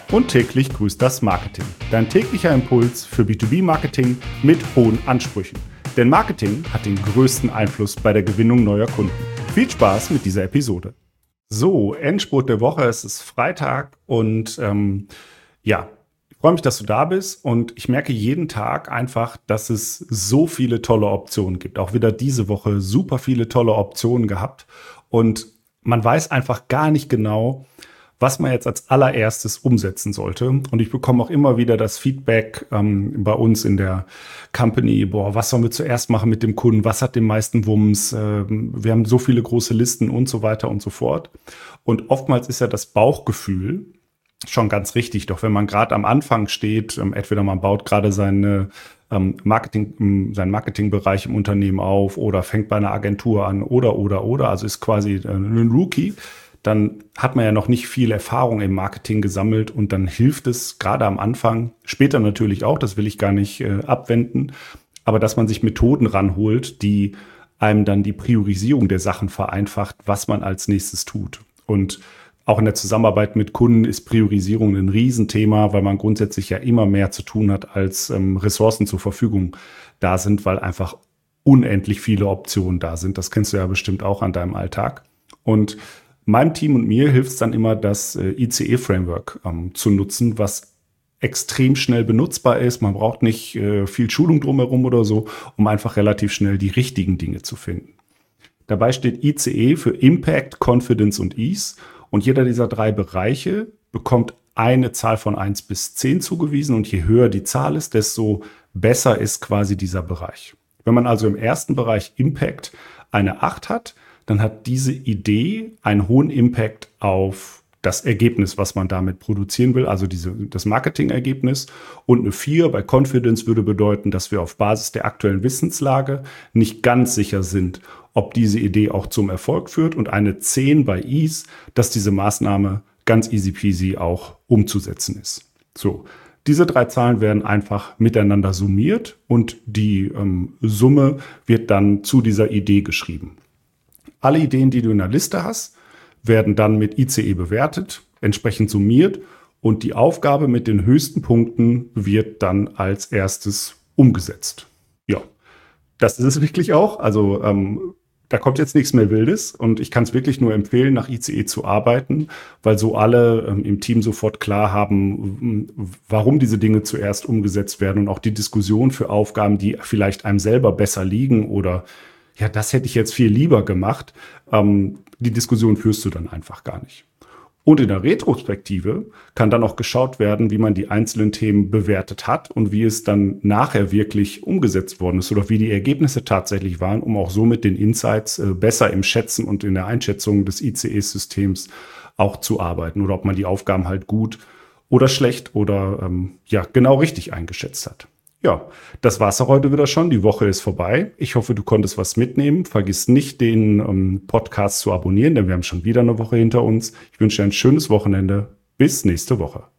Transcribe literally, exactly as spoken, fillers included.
Und täglich grüßt das Marketing. Dein täglicher Impuls für B zwei B-Marketing mit hohen Ansprüchen. Denn Marketing hat den größten Einfluss bei der Gewinnung neuer Kunden. Viel Spaß mit dieser Episode. So, Endspurt der Woche, es ist Freitag und ähm, ja, ich freue mich, dass du da bist und ich merke jeden Tag einfach, dass es so viele tolle Optionen gibt. Auch wieder diese Woche super viele tolle Optionen gehabt und man weiß einfach gar nicht genau, was man jetzt als allererstes umsetzen sollte. Und ich bekomme auch immer wieder das Feedback ähm, bei uns in der Company, boah, was sollen wir zuerst machen mit dem Kunden? Was hat den meisten Wumms? Äh, wir haben so viele große Listen und so weiter und so fort. Und oftmals ist ja das Bauchgefühl schon ganz richtig. Doch wenn man gerade am Anfang steht, ähm, entweder man baut gerade seine ähm, Marketing, seinen Marketingbereich im Unternehmen auf oder fängt bei einer Agentur an oder, oder, oder, also ist quasi äh, ein Rookie, dann hat man ja noch nicht viel Erfahrung im Marketing gesammelt und dann hilft es gerade am Anfang, später natürlich auch, das will ich gar nicht äh, abwenden, aber dass man sich Methoden ranholt, die einem dann die Priorisierung der Sachen vereinfacht, was man als nächstes tut. Und auch in der Zusammenarbeit mit Kunden ist Priorisierung ein Riesenthema, weil man grundsätzlich ja immer mehr zu tun hat, als ähm, Ressourcen zur Verfügung da sind, weil einfach unendlich viele Optionen da sind. Das kennst du ja bestimmt auch an deinem Alltag. Und meinem Team und mir hilft es dann immer, das äh, I C E-Framework ähm, zu nutzen, was extrem schnell benutzbar ist. Man braucht nicht äh, viel Schulung drumherum oder so, um einfach relativ schnell die richtigen Dinge zu finden. Dabei steht I C E für Impact, Confidence und Ease. Und jeder dieser drei Bereiche bekommt eine Zahl von eins bis zehn zugewiesen. Und je höher die Zahl ist, desto besser ist quasi dieser Bereich. Wenn man also im ersten Bereich Impact eine acht hat, dann hat diese Idee einen hohen Impact auf das Ergebnis, was man damit produzieren will, also diese, das Marketingergebnis. Und eine vier bei Confidence würde bedeuten, dass wir auf Basis der aktuellen Wissenslage nicht ganz sicher sind, ob diese Idee auch zum Erfolg führt. Und eine zehn bei Ease, dass diese Maßnahme ganz easy peasy auch umzusetzen ist. So, diese drei Zahlen werden einfach miteinander summiert und die ähm, Summe wird dann zu dieser Idee geschrieben. Alle Ideen, die du in der Liste hast, werden dann mit I C E bewertet, entsprechend summiert und die Aufgabe mit den höchsten Punkten wird dann als erstes umgesetzt. Ja, das ist es wirklich auch. Also ähm, da kommt jetzt nichts mehr Wildes und ich kann es wirklich nur empfehlen, nach I C E zu arbeiten, weil so alle ähm, im Team sofort klar haben, warum diese Dinge zuerst umgesetzt werden und auch die Diskussion für Aufgaben, die vielleicht einem selber besser liegen oder ja, das hätte ich jetzt viel lieber gemacht. Ähm, die Diskussion führst du dann einfach gar nicht. Und in der Retrospektive kann dann auch geschaut werden, wie man die einzelnen Themen bewertet hat und wie es dann nachher wirklich umgesetzt worden ist oder wie die Ergebnisse tatsächlich waren, um auch so mit den Insights äh, besser im Schätzen und in der Einschätzung des I C E-Systems auch zu arbeiten oder ob man die Aufgaben halt gut oder schlecht oder ähm, ja genau richtig eingeschätzt hat. Ja, das war's auch heute wieder schon. Die Woche ist vorbei. Ich hoffe, du konntest was mitnehmen. Vergiss nicht, den ähm, Podcast zu abonnieren, denn wir haben schon wieder eine Woche hinter uns. Ich wünsche dir ein schönes Wochenende. Bis nächste Woche.